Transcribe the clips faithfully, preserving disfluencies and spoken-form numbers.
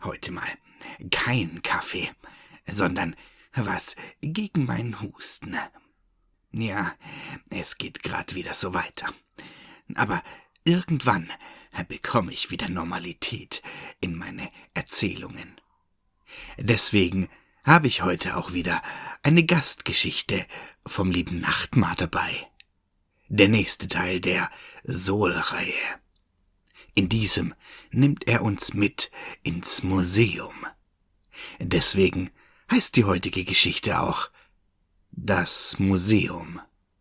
heute mal kein Kaffee, sondern was gegen meinen Husten. Ja, es geht grad wieder so weiter. Aber irgendwann bekomme ich wieder Normalität in meine Erzählungen. Deswegen habe ich heute auch wieder eine Gastgeschichte vom lieben Nachtmar dabei. Der nächste Teil der Sol-Reihe. In diesem nimmt er uns mit ins Museum. Deswegen heißt die heutige Geschichte auch Das Museum.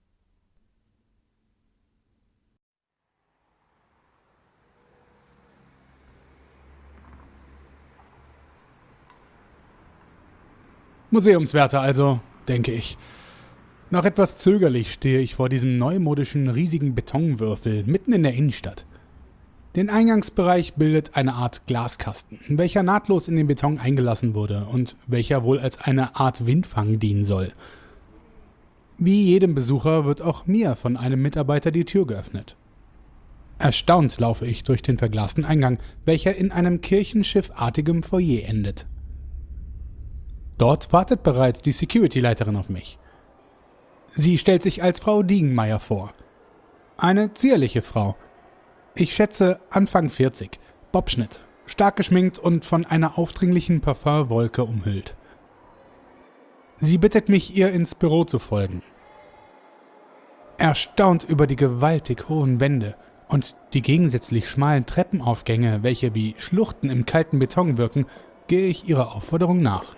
Museumswärter also, denke ich. Noch etwas zögerlich stehe ich vor diesem neumodischen riesigen Betonwürfel mitten in der Innenstadt. Den Eingangsbereich bildet eine Art Glaskasten, welcher nahtlos in den Beton eingelassen wurde und welcher wohl als eine Art Windfang dienen soll. Wie jedem Besucher wird auch mir von einem Mitarbeiter die Tür geöffnet. Erstaunt laufe ich durch den verglasten Eingang, welcher in einem kirchenschiffartigem Foyer endet. Dort wartet bereits die Security-Leiterin auf mich. Sie stellt sich als Frau Diegenmeier vor. Eine zierliche Frau. Ich schätze Anfang vierzig, Bobschnitt, stark geschminkt und von einer aufdringlichen Parfumwolke umhüllt. Sie bittet mich, ihr ins Büro zu folgen. Erstaunt über die gewaltig hohen Wände und die gegensätzlich schmalen Treppenaufgänge, welche wie Schluchten im kalten Beton wirken, gehe ich ihrer Aufforderung nach.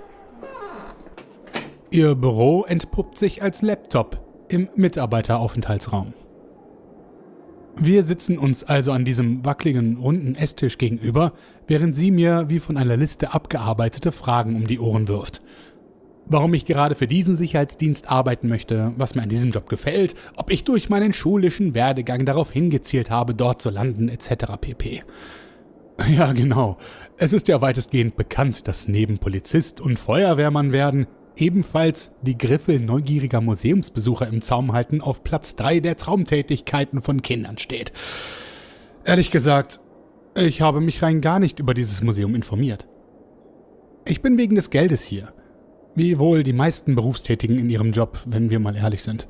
Ihr Büro entpuppt sich als Laptop im Mitarbeiteraufenthaltsraum. Wir sitzen uns also an diesem wackeligen, runden Esstisch gegenüber, während sie mir wie von einer Liste abgearbeitete Fragen um die Ohren wirft. Warum ich gerade für diesen Sicherheitsdienst arbeiten möchte, was mir an diesem Job gefällt, ob ich durch meinen schulischen Werdegang darauf hingezielt habe, dort zu landen, et cetera pp. Ja, genau. Es ist ja weitestgehend bekannt, dass neben Polizist und Feuerwehrmann werden ebenfalls die Griffel neugieriger Museumsbesucher im Zaum halten auf Platz drei der Traumtätigkeiten von Kindern steht. Ehrlich gesagt, ich habe mich rein gar nicht über dieses Museum informiert. Ich bin wegen des Geldes hier. Wie wohl die meisten Berufstätigen in ihrem Job, wenn wir mal ehrlich sind.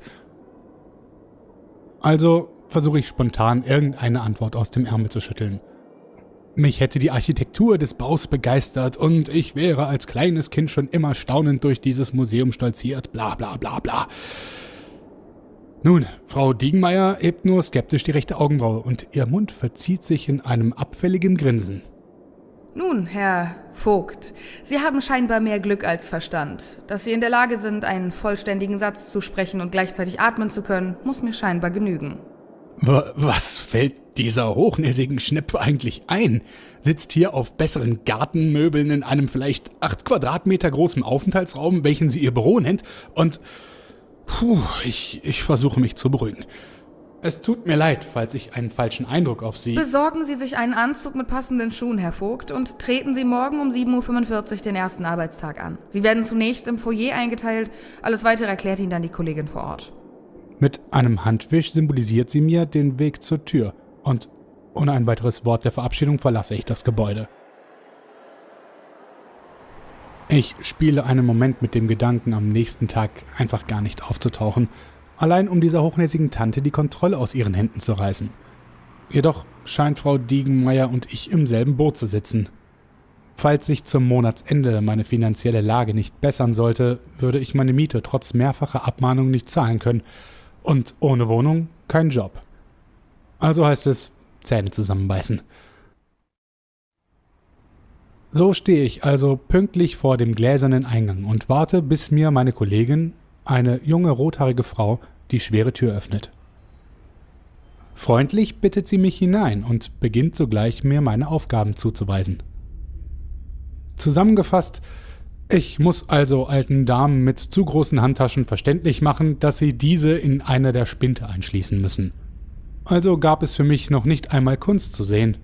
Also versuche ich spontan irgendeine Antwort aus dem Ärmel zu schütteln. Mich hätte die Architektur des Baus begeistert und ich wäre als kleines Kind schon immer staunend durch dieses Museum stolziert, bla bla bla bla. Nun, Frau Diegenmeier hebt nur skeptisch die rechte Augenbraue und ihr Mund verzieht sich in einem abfälligen Grinsen. Nun, Herr Vogt, Sie haben scheinbar mehr Glück als Verstand. Dass Sie in der Lage sind, einen vollständigen Satz zu sprechen und gleichzeitig atmen zu können, muss mir scheinbar genügen. Was fällt dieser hochnäsigen Schnepfe eigentlich ein? Sitzt hier auf besseren Gartenmöbeln in einem vielleicht acht Quadratmeter großen Aufenthaltsraum, welchen sie ihr Büro nennt, und puh, ich, ich versuche mich zu beruhigen. Es tut mir leid, falls ich einen falschen Eindruck auf Sie... Besorgen Sie sich einen Anzug mit passenden Schuhen, Herr Vogt, und treten Sie morgen um sieben Uhr fünfundvierzig den ersten Arbeitstag an. Sie werden zunächst im Foyer eingeteilt, alles Weitere erklärt Ihnen dann die Kollegin vor Ort. Mit einem Handwisch symbolisiert sie mir den Weg zur Tür und ohne ein weiteres Wort der Verabschiedung verlasse ich das Gebäude. Ich spiele einen Moment mit dem Gedanken, am nächsten Tag einfach gar nicht aufzutauchen, allein um dieser hochnäsigen Tante die Kontrolle aus ihren Händen zu reißen. Jedoch scheint Frau Diegenmeier und ich im selben Boot zu sitzen. Falls sich zum Monatsende meine finanzielle Lage nicht bessern sollte, würde ich meine Miete trotz mehrfacher Abmahnung nicht zahlen können. Und ohne Wohnung kein Job. Also heißt es, Zähne zusammenbeißen. So stehe ich also pünktlich vor dem gläsernen Eingang und warte, bis mir meine Kollegin, eine junge rothaarige Frau, die schwere Tür öffnet. Freundlich bittet sie mich hinein und beginnt sogleich, mir meine Aufgaben zuzuweisen. Zusammengefasst: Ich muss also alten Damen mit zu großen Handtaschen verständlich machen, dass sie diese in eine der Spinte einschließen müssen. Also gab es für mich noch nicht einmal Kunst zu sehen.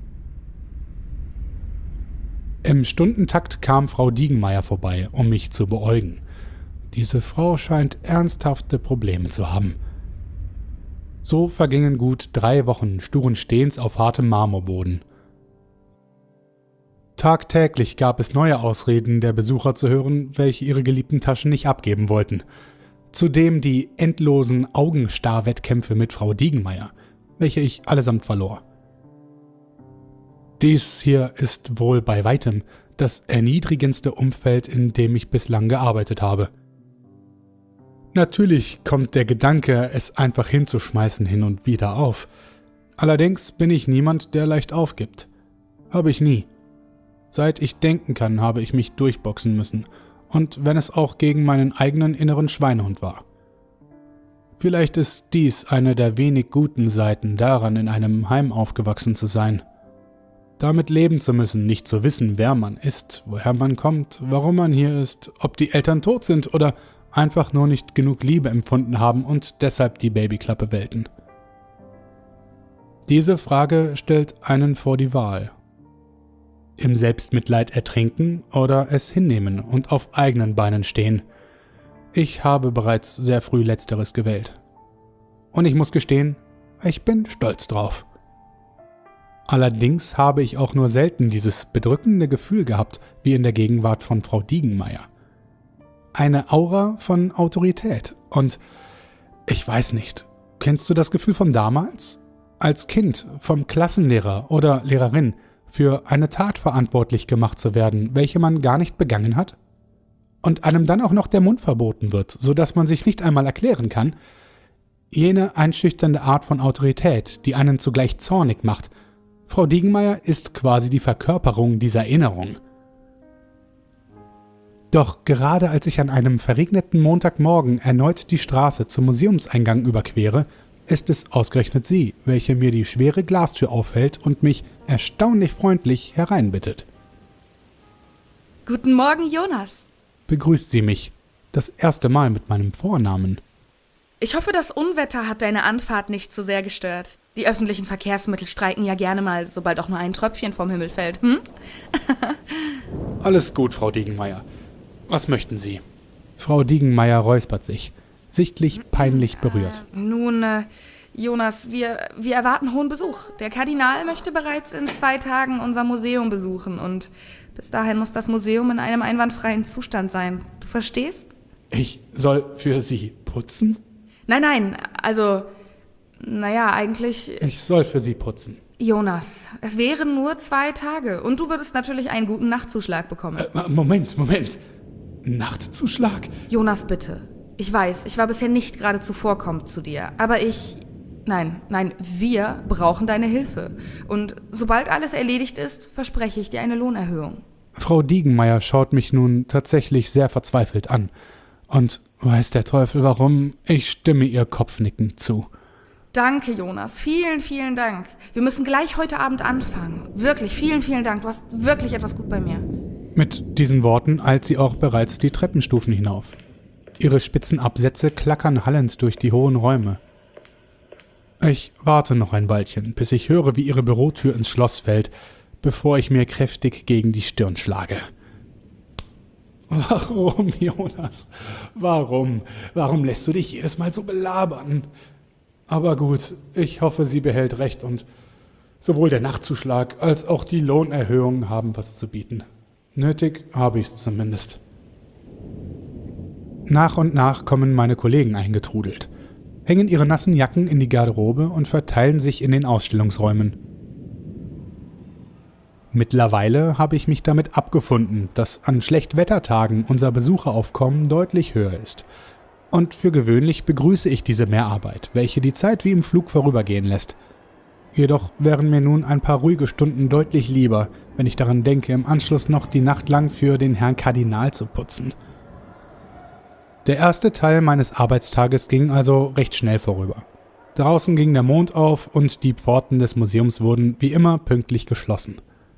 Im Stundentakt kam Frau Diegenmeier vorbei, um mich zu beäugen. Diese Frau scheint ernsthafte Probleme zu haben. So vergingen gut drei Wochen sturen Stehens auf hartem Marmorboden. Tagtäglich gab es neue Ausreden der Besucher zu hören, welche ihre geliebten Taschen nicht abgeben wollten. Zudem die endlosen Augenstarr-Wettkämpfe mit Frau Diegenmeier, welche ich allesamt verlor. Dies hier ist wohl bei weitem das erniedrigendste Umfeld, in dem ich bislang gearbeitet habe. Natürlich kommt der Gedanke, es einfach hinzuschmeißen, hin und wieder auf. Allerdings bin ich niemand, der leicht aufgibt. Habe ich nie. Seit ich denken kann, habe ich mich durchboxen müssen. Und wenn es auch gegen meinen eigenen inneren Schweinehund war. Vielleicht ist dies eine der wenig guten Seiten daran, in einem Heim aufgewachsen zu sein. Damit leben zu müssen, nicht zu wissen, wer man ist, woher man kommt, warum man hier ist, ob die Eltern tot sind oder einfach nur nicht genug Liebe empfunden haben und deshalb die Babyklappe wählten. Diese Frage stellt einen vor die Wahl. Im Selbstmitleid ertrinken oder es hinnehmen und auf eigenen Beinen stehen. Ich habe bereits sehr früh Letzteres gewählt. Und ich muss gestehen, ich bin stolz drauf. Allerdings habe ich auch nur selten dieses bedrückende Gefühl gehabt, wie in der Gegenwart von Frau Diegenmeier. Eine Aura von Autorität. Und ich weiß nicht, kennst du das Gefühl von damals? Als Kind vom Klassenlehrer oder Lehrerin für eine Tat verantwortlich gemacht zu werden, welche man gar nicht begangen hat? Und einem dann auch noch der Mund verboten wird, sodass man sich nicht einmal erklären kann? Jene einschüchternde Art von Autorität, die einen zugleich zornig macht. Frau Diegenmeier ist quasi die Verkörperung dieser Erinnerung. Doch gerade als ich an einem verregneten Montagmorgen erneut die Straße zum Museumseingang überquere, ist es ausgerechnet sie, welche mir die schwere Glastür aufhält und mich erstaunlich freundlich hereinbittet. Guten Morgen, Jonas. Begrüßt sie mich, das erste Mal mit meinem Vornamen. Ich hoffe, das Unwetter hat deine Anfahrt nicht so sehr gestört. Die öffentlichen Verkehrsmittel streiken ja gerne mal, sobald auch nur ein Tröpfchen vom Himmel fällt, hm? Alles gut, Frau Diegenmeier. Was möchten Sie? Frau Diegenmeier räuspert sich, sichtlich peinlich berührt. Äh, nun, äh, Jonas, wir, wir erwarten hohen Besuch. Der Kardinal möchte bereits in zwei Tagen unser Museum besuchen und bis dahin muss das Museum in einem einwandfreien Zustand sein. Du verstehst? Ich soll für Sie putzen? Nein, nein, also, naja, eigentlich... Ich soll für Sie putzen. Jonas, es wären nur zwei Tage und du würdest natürlich einen guten Nachtzuschlag bekommen. Äh, Moment, Moment. Nachtzuschlag? Jonas, bitte. Ich weiß, ich war bisher nicht gerade zuvorkommend zu dir, aber ich... Nein, nein, wir brauchen deine Hilfe. Und sobald alles erledigt ist, verspreche ich dir eine Lohnerhöhung. Frau Diegenmeier schaut mich nun tatsächlich sehr verzweifelt an. Und weiß der Teufel warum, ich stimme ihr kopfnickend zu. Danke, Jonas. Vielen, vielen Dank. Wir müssen gleich heute Abend anfangen. Wirklich, vielen, vielen Dank. Du hast wirklich etwas gut bei mir. Mit diesen Worten eilt sie auch bereits die Treppenstufen hinauf. Ihre spitzen Absätze klackern hallend durch die hohen Räume. Ich warte noch ein Weilchen, bis ich höre, wie ihre Bürotür ins Schloss fällt, bevor ich mir kräftig gegen die Stirn schlage. Warum, Jonas? Warum? Warum lässt du dich jedes Mal so belabern? Aber gut, ich hoffe, sie behält recht und sowohl der Nachtzuschlag als auch die Lohnerhöhung haben was zu bieten. Nötig habe ich's zumindest. Nach und nach kommen meine Kollegen eingetrudelt, hängen ihre nassen Jacken in die Garderobe und verteilen sich in den Ausstellungsräumen. Mittlerweile habe ich mich damit abgefunden, dass an Schlechtwettertagen unser Besucheraufkommen deutlich höher ist. Und für gewöhnlich begrüße ich diese Mehrarbeit, welche die Zeit wie im Flug vorübergehen lässt. Jedoch wären mir nun ein paar ruhige Stunden deutlich lieber, wenn ich daran denke, im Anschluss noch die Nacht lang für den Herrn Kardinal zu putzen. Der erste Teil meines Arbeitstages ging also recht schnell vorüber. Draußen ging der Mond auf und die Pforten des Museums wurden wie immer pünktlich geschlossen.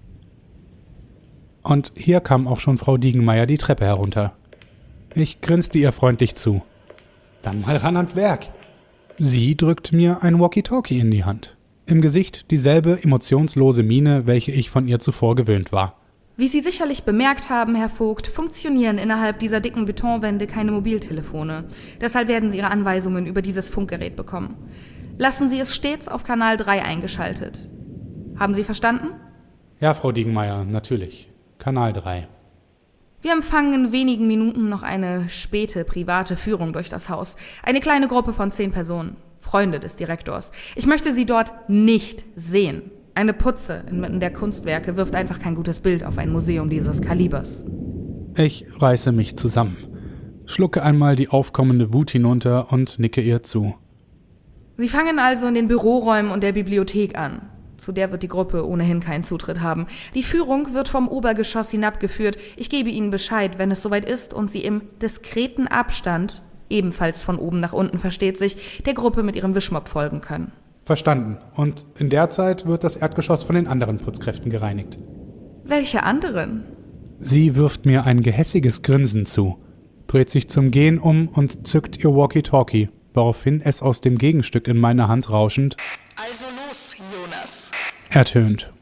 Und hier kam auch schon Frau Diegenmeier die Treppe herunter. Ich grinste ihr freundlich zu. Dann mal ran ans Werk. Sie drückt mir ein Walkie-Talkie in die Hand. Im Gesicht dieselbe emotionslose Miene, welche ich von ihr zuvor gewöhnt war. Wie Sie sicherlich bemerkt haben, Herr Vogt, funktionieren innerhalb dieser dicken Betonwände keine Mobiltelefone. Deshalb werden Sie Ihre Anweisungen über dieses Funkgerät bekommen. Lassen Sie es stets auf Kanal drei eingeschaltet. Haben Sie verstanden? Ja, Frau Diegenmeier, natürlich. Kanal drei. Wir empfangen in wenigen Minuten noch eine späte private Führung durch das Haus. Eine kleine Gruppe von zehn Personen, Freunde des Direktors. Ich möchte sie dort nicht sehen. Eine Putze inmitten der Kunstwerke wirft einfach kein gutes Bild auf ein Museum dieses Kalibers. Ich reiße mich zusammen, schlucke einmal die aufkommende Wut hinunter und nicke ihr zu. Sie fangen also in den Büroräumen und der Bibliothek an. Zu der wird die Gruppe ohnehin keinen Zutritt haben. Die Führung wird vom Obergeschoss hinabgeführt. Ich gebe Ihnen Bescheid, wenn es soweit ist und Sie im diskreten Abstand, ebenfalls von oben nach unten versteht sich, der Gruppe mit ihrem Wischmopp folgen können. Verstanden. Und in der Zeit wird das Erdgeschoss von den anderen Putzkräften gereinigt. Welche anderen? Sie wirft mir ein gehässiges Grinsen zu, dreht sich zum Gehen um und zückt ihr Walkie-Talkie, woraufhin es aus dem Gegenstück in meiner Hand rauschend Also los, Jonas. ertönt.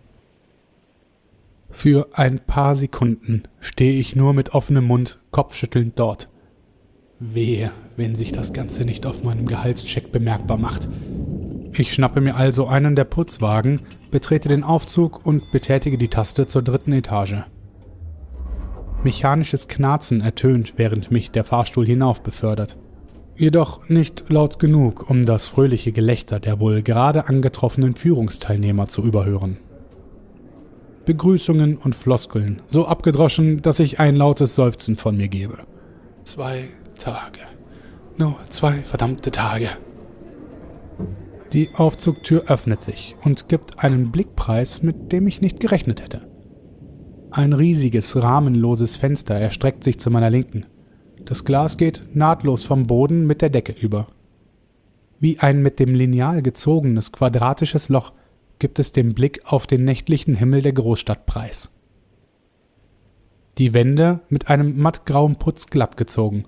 Für ein paar Sekunden stehe ich nur mit offenem Mund, kopfschüttelnd dort. Wehe, wenn sich das Ganze nicht auf meinem Gehaltscheck bemerkbar macht. Ich schnappe mir also einen der Putzwagen, betrete den Aufzug und betätige die Taste zur dritten Etage. Mechanisches Knarzen ertönt, während mich der Fahrstuhl hinauf befördert. Jedoch nicht laut genug, um das fröhliche Gelächter der wohl gerade angetroffenen Führungsteilnehmer zu überhören. Begrüßungen und Floskeln, so abgedroschen, dass ich ein lautes Seufzen von mir gebe. Zwei Tage. Nur zwei verdammte Tage. Die Aufzugtür öffnet sich und gibt einen Blickpreis, mit dem ich nicht gerechnet hätte. Ein riesiges, rahmenloses Fenster erstreckt sich zu meiner Linken. Das Glas geht nahtlos vom Boden mit der Decke über. Wie ein mit dem Lineal gezogenes quadratisches Loch gibt es den Blick auf den nächtlichen Himmel der Großstadt preis. Die Wände mit einem mattgrauen Putz glatt gezogen.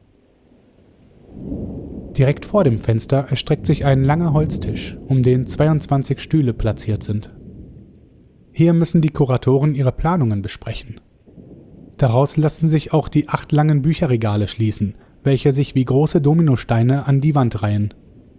Direkt vor dem Fenster erstreckt sich ein langer Holztisch, um den zweiundzwanzig Stühle platziert sind. Hier müssen die Kuratoren ihre Planungen besprechen. Daraus lassen sich auch die acht langen Bücherregale schließen, welche sich wie große Dominosteine an die Wand reihen.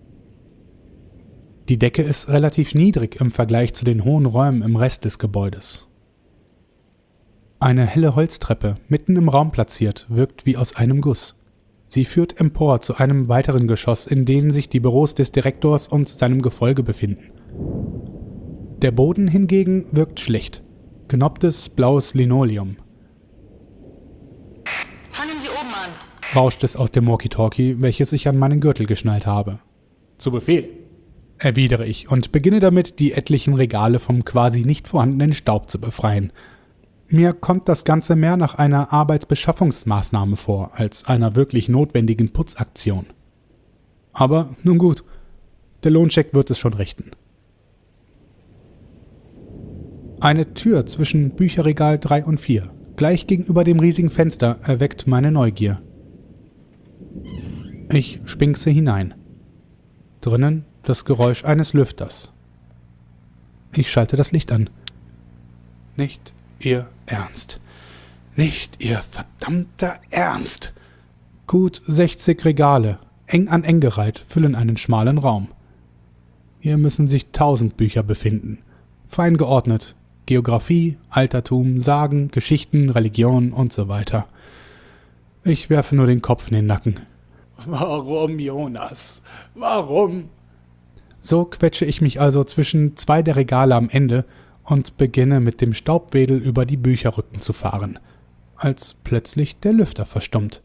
Die Decke ist relativ niedrig im Vergleich zu den hohen Räumen im Rest des Gebäudes. Eine helle Holztreppe, mitten im Raum platziert, wirkt wie aus einem Guss. Sie führt empor zu einem weiteren Geschoss, in dem sich die Büros des Direktors und seinem Gefolge befinden. Der Boden hingegen wirkt schlicht. Genopptes, blaues Linoleum. Fangen Sie oben an. Rauscht es aus dem Walkie-Talkie, welches ich an meinen Gürtel geschnallt habe. Zu Befehl, erwidere ich und beginne damit, die etlichen Regale vom quasi nicht vorhandenen Staub zu befreien. Mir kommt das Ganze mehr nach einer Arbeitsbeschaffungsmaßnahme vor, als einer wirklich notwendigen Putzaktion. Aber nun gut, der Lohncheck wird es schon richten. Eine Tür zwischen Bücherregal drei und vier, gleich gegenüber dem riesigen Fenster, erweckt meine Neugier. Ich spinkse hinein. Drinnen das Geräusch eines Lüfters. Ich schalte das Licht an. Nicht Ihr Ernst. Nicht Ihr verdammter Ernst. Gut sechzig Regale, eng an eng gereiht, füllen einen schmalen Raum. Hier müssen sich tausend Bücher befinden. Fein geordnet. Geographie, Altertum, Sagen, Geschichten, Religion und so weiter. Ich werfe nur den Kopf in den Nacken. Warum, Jonas? Warum? So quetsche ich mich also zwischen zwei der Regale am Ende und beginne mit dem Staubwedel über die Bücherrücken zu fahren, als plötzlich der Lüfter verstummt.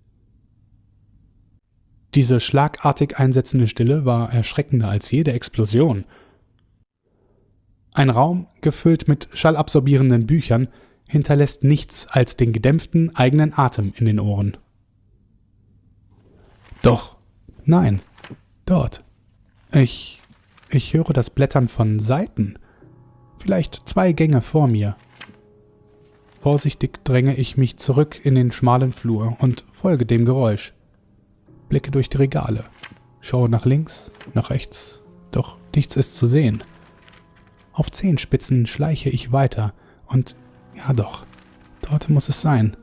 Diese schlagartig einsetzende Stille war erschreckender als jede Explosion. Ein Raum, gefüllt mit schallabsorbierenden Büchern, hinterlässt nichts als den gedämpften eigenen Atem in den Ohren. Doch, nein, dort. Ich, ich höre das Blättern von Seiten. Vielleicht zwei Gänge vor mir. Vorsichtig dränge ich mich zurück in den schmalen Flur und folge dem Geräusch. Blicke durch die Regale, schaue nach links, nach rechts, doch nichts ist zu sehen. Auf Zehenspitzen schleiche ich weiter und, ja doch, dort muss es sein.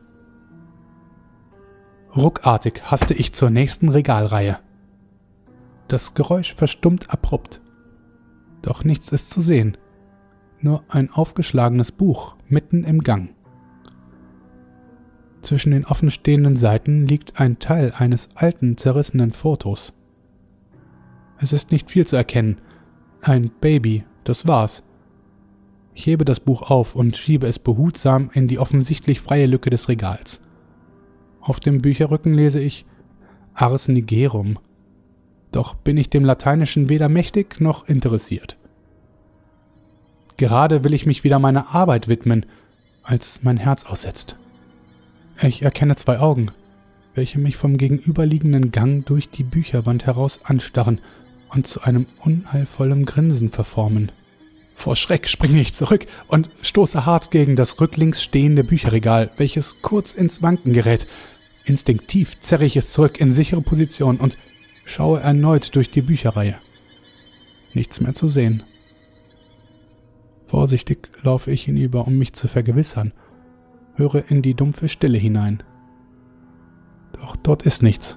Ruckartig haste ich zur nächsten Regalreihe. Das Geräusch verstummt abrupt. Doch nichts ist zu sehen. Nur ein aufgeschlagenes Buch mitten im Gang. Zwischen den offenstehenden Seiten liegt ein Teil eines alten, zerrissenen Fotos. Es ist nicht viel zu erkennen. Ein Baby, das war's. Ich hebe das Buch auf und schiebe es behutsam in die offensichtlich freie Lücke des Regals. Auf dem Bücherrücken lese ich Ars Nigerum. Doch bin ich dem Lateinischen weder mächtig noch interessiert. Gerade will ich mich wieder meiner Arbeit widmen, als mein Herz aussetzt. Ich erkenne zwei Augen, welche mich vom gegenüberliegenden Gang durch die Bücherwand heraus anstarren und zu einem unheilvollen Grinsen verformen. Vor Schreck springe ich zurück und stoße hart gegen das rücklings stehende Bücherregal, welches kurz ins Wanken gerät. Instinktiv zerre ich es zurück in sichere Position und schaue erneut durch die Bücherreihe. Nichts mehr zu sehen. Vorsichtig laufe ich hinüber, um mich zu vergewissern, höre in die dumpfe Stille hinein. Doch dort ist nichts.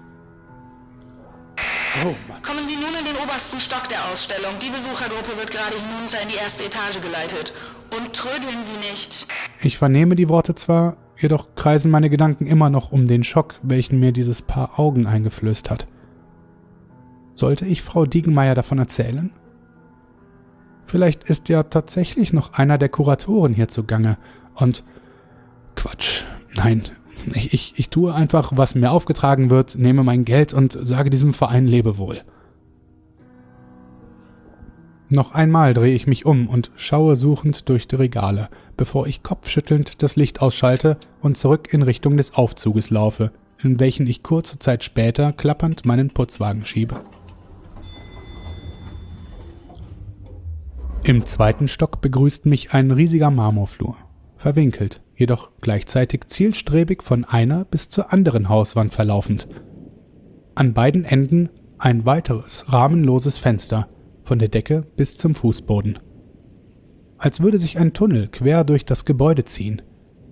Oh Mann. Kommen Sie nun in den obersten Stock der Ausstellung. Die Besuchergruppe wird gerade hinunter in die erste Etage geleitet. Und trödeln Sie nicht. Ich vernehme die Worte zwar, jedoch kreisen meine Gedanken immer noch um den Schock, welchen mir dieses Paar Augen eingeflößt hat. Sollte ich Frau Diegenmeier davon erzählen? Vielleicht ist ja tatsächlich noch einer der Kuratoren hier zugange und... Quatsch, nein, ich, ich, ich tue einfach, was mir aufgetragen wird, nehme mein Geld und sage diesem Verein Lebewohl. Noch einmal drehe ich mich um und schaue suchend durch die Regale, bevor ich kopfschüttelnd das Licht ausschalte und zurück in Richtung des Aufzuges laufe, in welchen ich kurze Zeit später klappernd meinen Putzwagen schiebe. Im zweiten Stock begrüßt mich ein riesiger Marmorflur, verwinkelt, jedoch gleichzeitig zielstrebig von einer bis zur anderen Hauswand verlaufend. An beiden Enden ein weiteres rahmenloses Fenster, von der Decke bis zum Fußboden. Als würde sich ein Tunnel quer durch das Gebäude ziehen.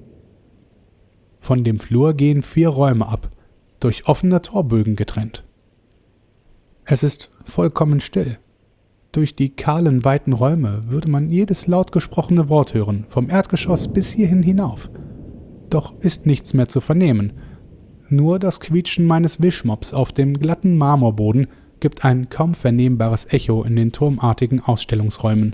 Von dem Flur gehen vier Räume ab, durch offene Torbögen getrennt. Es ist vollkommen still. Durch die kahlen, weiten Räume würde man jedes laut gesprochene Wort hören, vom Erdgeschoss bis hierhin hinauf. Doch ist nichts mehr zu vernehmen. Nur das Quietschen meines Wischmops auf dem glatten Marmorboden gibt ein kaum vernehmbares Echo in den turmartigen Ausstellungsräumen.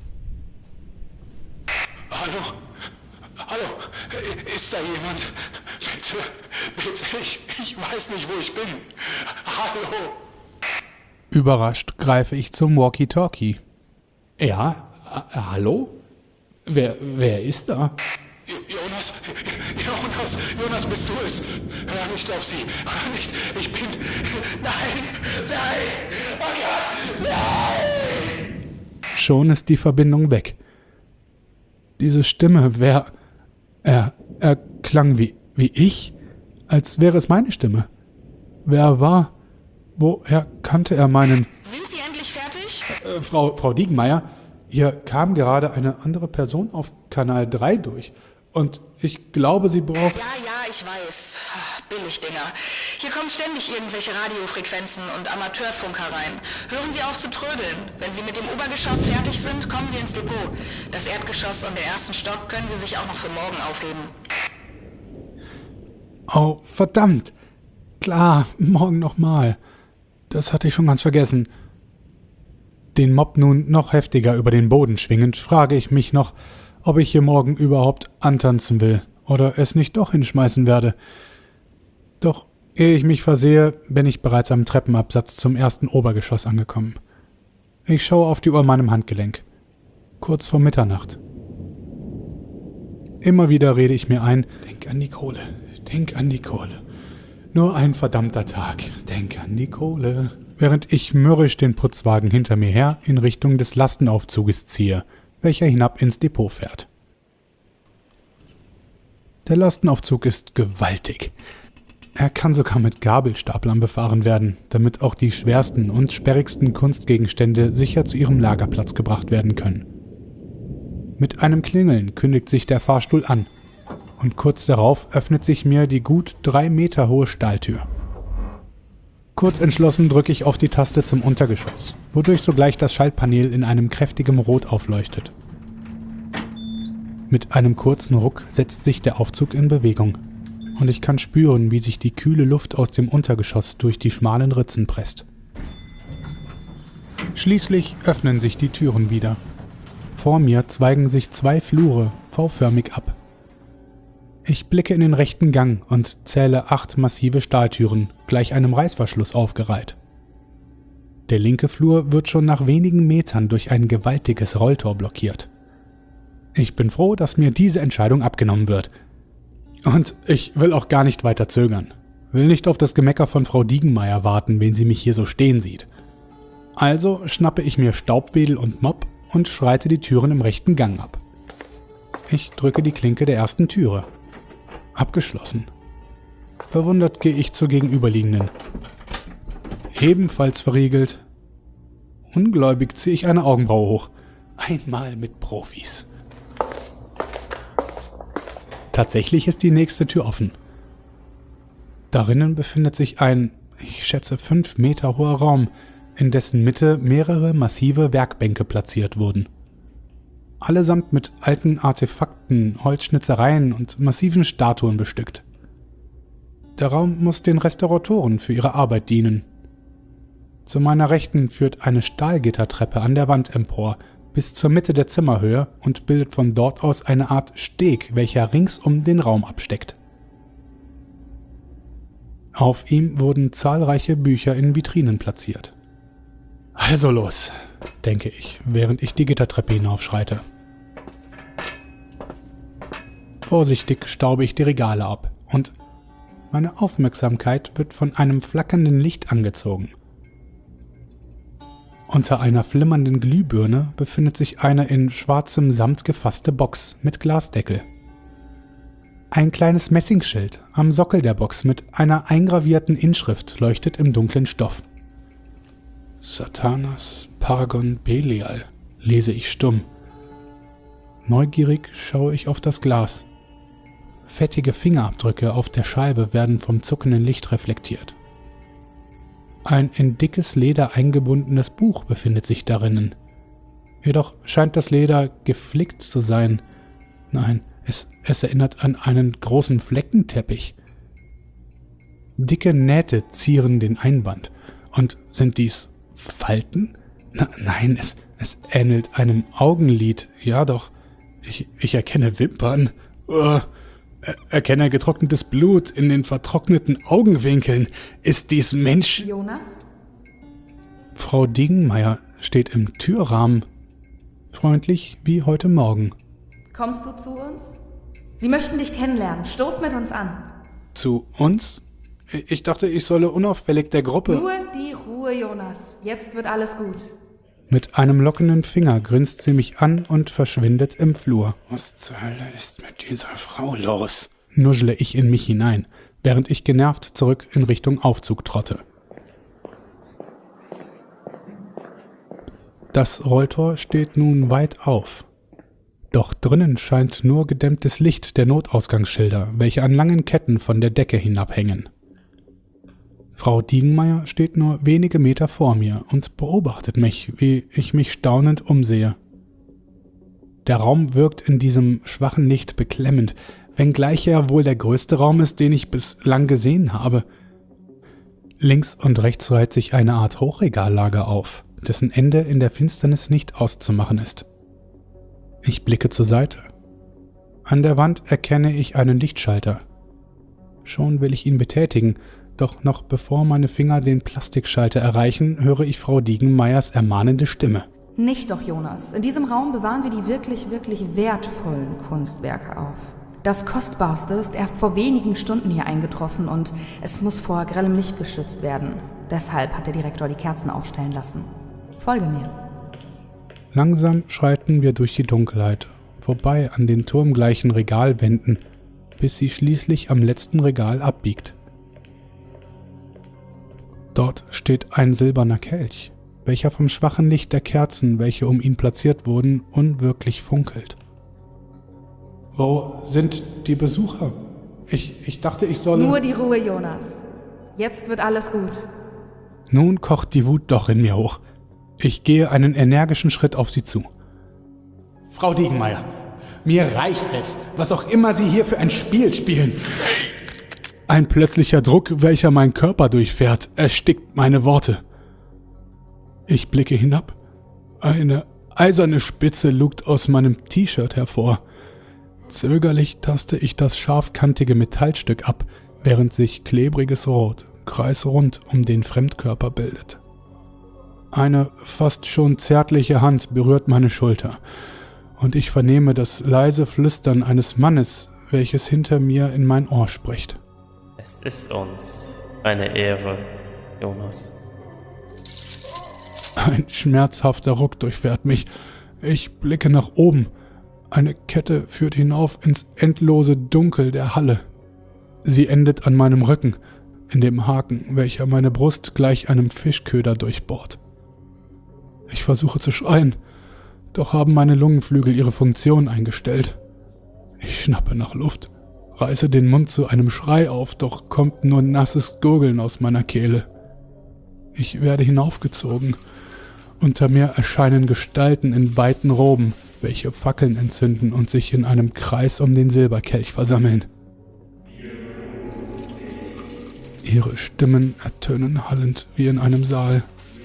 Hallo? Hallo? Ist da jemand? Bitte, bitte, ich, ich weiß nicht, wo ich bin. Hallo? Überrascht greife ich zum Walkie-Talkie. Ja, äh, hallo? Wer, wer ist da? Jonas, Jonas, Jonas, bist du es? Hör nicht auf sie, hör nicht, ich bin... Nein, nein, oh Gott, nein! Schon ist die Verbindung weg. Diese Stimme, wer... Er, er klang wie, wie ich, als wäre es meine Stimme. Wer war... Woher kannte er meinen... Sind Sie endlich fertig? Äh, Frau, Frau Diegenmeier, hier kam gerade eine andere Person auf Kanal drei durch. Und ich glaube, sie braucht... Ja, ja, ich weiß. Billigdinger. Hier kommen ständig irgendwelche Radiofrequenzen und Amateurfunker rein. Hören Sie auf zu trödeln. Wenn Sie mit dem Obergeschoss fertig sind, kommen Sie ins Depot. Das Erdgeschoss und den ersten Stock können Sie sich auch noch für morgen aufheben. Oh, verdammt. Klar, morgen nochmal. Das hatte ich schon ganz vergessen. Den Mob nun noch heftiger über den Boden schwingend, frage ich mich noch, ob ich hier morgen überhaupt antanzen will oder es nicht doch hinschmeißen werde. Doch ehe ich mich versehe, bin ich bereits am Treppenabsatz zum ersten Obergeschoss angekommen. Ich schaue auf die Uhr an meinem Handgelenk. Kurz vor Mitternacht. Immer wieder rede ich mir ein, denk an die Kohle, denk an die Kohle. Nur ein verdammter Tag, denk an die Kohle. Während ich mürrisch den Putzwagen hinter mir her in Richtung des Lastenaufzuges ziehe, welcher hinab ins Depot fährt. Der Lastenaufzug ist gewaltig. Er kann sogar mit Gabelstaplern befahren werden, damit auch die schwersten und sperrigsten Kunstgegenstände sicher zu ihrem Lagerplatz gebracht werden können. Mit einem Klingeln kündigt sich der Fahrstuhl an und kurz darauf öffnet sich mir die gut drei Meter hohe Stahltür. Kurz entschlossen drücke ich auf die Taste zum Untergeschoss, wodurch sogleich das Schaltpanel in einem kräftigen Rot aufleuchtet. Mit einem kurzen Ruck setzt sich der Aufzug in Bewegung und ich kann spüren, wie sich die kühle Luft aus dem Untergeschoss durch die schmalen Ritzen presst. Schließlich öffnen sich die Türen wieder. Vor mir zweigen sich zwei Flure V-förmig ab. Ich blicke in den rechten Gang und zähle acht massive Stahltüren, gleich einem Reißverschluss aufgereiht. Der linke Flur wird schon nach wenigen Metern durch ein gewaltiges Rolltor blockiert. Ich bin froh, dass mir diese Entscheidung abgenommen wird. Und ich will auch gar nicht weiter zögern. Will nicht auf das Gemecker von Frau Diegenmeier warten, wenn sie mich hier so stehen sieht. Also schnappe ich mir Staubwedel und Mopp und schreite die Türen im rechten Gang ab. Ich drücke die Klinke der ersten Türe. Abgeschlossen. Verwundert gehe ich zur gegenüberliegenden. Ebenfalls verriegelt. Ungläubig ziehe ich eine Augenbraue hoch. Einmal mit Profis. Tatsächlich ist die nächste Tür offen. Darinnen befindet sich ein, ich schätze, fünf Meter hoher Raum, in dessen Mitte mehrere massive Werkbänke platziert wurden. Allesamt mit alten Artefakten, Holzschnitzereien und massiven Statuen bestückt. Der Raum muss den Restauratoren für ihre Arbeit dienen. Zu meiner Rechten führt eine Stahlgittertreppe an der Wand empor, bis zur Mitte der Zimmerhöhe und bildet von dort aus eine Art Steg, welcher rings um den Raum absteckt. Auf ihm wurden zahlreiche Bücher in Vitrinen platziert. Also los, denke ich, während ich die Gittertreppe hinaufschreite. Vorsichtig staube ich die Regale ab und meine Aufmerksamkeit wird von einem flackernden Licht angezogen. Unter einer flimmernden Glühbirne befindet sich eine in schwarzem Samt gefasste Box mit Glasdeckel. Ein kleines Messingschild am Sockel der Box mit einer eingravierten Inschrift leuchtet im dunklen Stoff. Satanas Paragon Belial, lese ich stumm. Neugierig schaue ich auf das Glas. Fettige Fingerabdrücke auf der Scheibe werden vom zuckenden Licht reflektiert. Ein in dickes Leder eingebundenes Buch befindet sich darinnen. Jedoch scheint das Leder geflickt zu sein. Nein, es, es erinnert an einen großen Fleckenteppich. Dicke Nähte zieren den Einband. Und sind dies Falten? Na, nein, es, es ähnelt einem Augenlid. Ja doch, ich, ich erkenne Wimpern. Uh, er, erkenne getrocknetes Blut in den vertrockneten Augenwinkeln. Ist dies Mensch... Jonas? Frau Diegenmeier steht im Türrahmen. Freundlich wie heute Morgen. Kommst du zu uns? Sie möchten dich kennenlernen. Stoß mit uns an. Zu uns? Ich dachte, ich solle unauffällig der Gruppe... Nur die Ruhe, Jonas. Jetzt wird alles gut. Mit einem lockenden Finger grinst sie mich an und verschwindet im Flur. Was zur Hölle ist mit dieser Frau los? Nuschle ich in mich hinein, während ich genervt zurück in Richtung Aufzug trotte. Das Rolltor steht nun weit auf. Doch drinnen scheint nur gedämmtes Licht der Notausgangsschilder, welche an langen Ketten von der Decke hinabhängen. Frau Diegenmeier steht nur wenige Meter vor mir und beobachtet mich, wie ich mich staunend umsehe. Der Raum wirkt in diesem schwachen Licht beklemmend, wenngleich er wohl der größte Raum ist, den ich bislang gesehen habe. Links und rechts reiht sich eine Art Hochregallager auf, dessen Ende in der Finsternis nicht auszumachen ist. Ich blicke zur Seite. An der Wand erkenne ich einen Lichtschalter. Schon will ich ihn betätigen, doch noch bevor meine Finger den Plastikschalter erreichen, höre ich Frau Diegenmeiers ermahnende Stimme. Nicht doch, Jonas. In diesem Raum bewahren wir die wirklich, wirklich wertvollen Kunstwerke auf. Das Kostbarste ist erst vor wenigen Stunden hier eingetroffen und es muss vor grellem Licht geschützt werden. Deshalb hat der Direktor die Kerzen aufstellen lassen. Folge mir. Langsam schreiten wir durch die Dunkelheit, vorbei an den turmgleichen Regalwänden, bis sie schließlich am letzten Regal abbiegt. Dort steht ein silberner Kelch, welcher vom schwachen Licht der Kerzen, welche um ihn platziert wurden, unwirklich funkelt. Wo sind die Besucher? Ich, ich dachte, ich solle... Nur die Ruhe, Jonas. Jetzt wird alles gut. Nun kocht die Wut doch in mir hoch. Ich gehe einen energischen Schritt auf sie zu. Frau Diegenmeier, Mir reicht es, was auch immer Sie hier für ein Spiel spielen. Ein plötzlicher Druck, welcher meinen Körper durchfährt, erstickt meine Worte. Ich blicke hinab. Eine eiserne Spitze lugt aus meinem T-Shirt hervor. Zögerlich taste ich das scharfkantige Metallstück ab, während sich klebriges Rot kreisrund um den Fremdkörper bildet. Eine fast schon zärtliche Hand berührt meine Schulter, und ich vernehme das leise Flüstern eines Mannes, welches hinter mir in mein Ohr spricht. Es ist uns eine Ehre, Jonas. Ein schmerzhafter Ruck durchfährt mich. Ich blicke nach oben. Eine Kette führt hinauf ins endlose Dunkel der Halle. Sie endet an meinem Rücken, in dem Haken, welcher meine Brust gleich einem Fischköder durchbohrt. Ich versuche zu schreien, doch haben meine Lungenflügel ihre Funktion eingestellt. Ich schnappe nach Luft, reiße den Mund zu einem Schrei auf, doch kommt nur nasses Gurgeln aus meiner Kehle. Ich werde hinaufgezogen. Unter mir erscheinen Gestalten in weiten Roben, welche Fackeln entzünden und sich in einem Kreis um den Silberkelch versammeln. Ihre Stimmen ertönen hallend wie in einem Saal.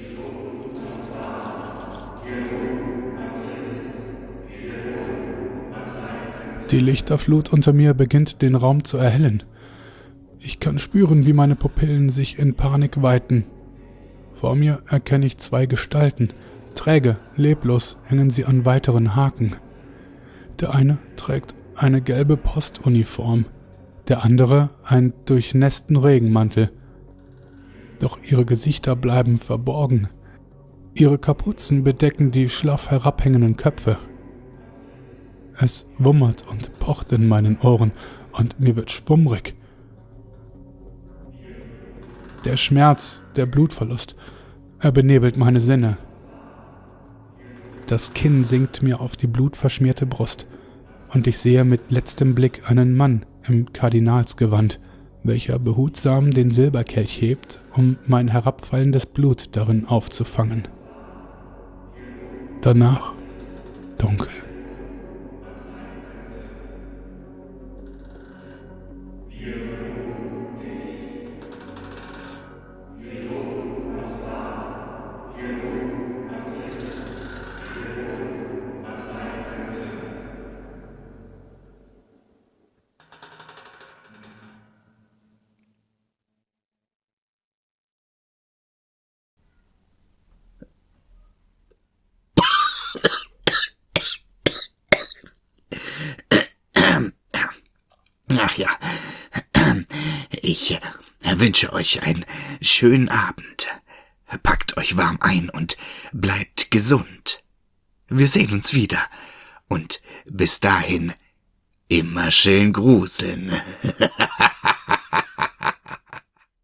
Die Lichterflut unter mir beginnt den Raum zu erhellen. Ich kann spüren, wie meine Pupillen sich in Panik weiten. Vor mir erkenne ich zwei Gestalten. Träge, leblos hängen sie an weiteren Haken. Der eine trägt eine gelbe Postuniform, der andere einen durchnässten Regenmantel. Doch ihre Gesichter bleiben verborgen. Ihre Kapuzen bedecken die schlaff herabhängenden Köpfe. Es wummert und pocht in meinen Ohren und mir wird schwummrig. Der Schmerz, der Blutverlust, er benebelt meine Sinne. Das Kinn sinkt mir auf die blutverschmierte Brust und ich sehe mit letztem Blick einen Mann im Kardinalsgewand, welcher behutsam den Silberkelch hebt, um mein herabfallendes Blut darin aufzufangen. Danach dunkel. Ach ja, ich wünsche euch einen schönen Abend. Packt euch warm ein und bleibt gesund. Wir sehen uns wieder. Und bis dahin immer schön gruseln.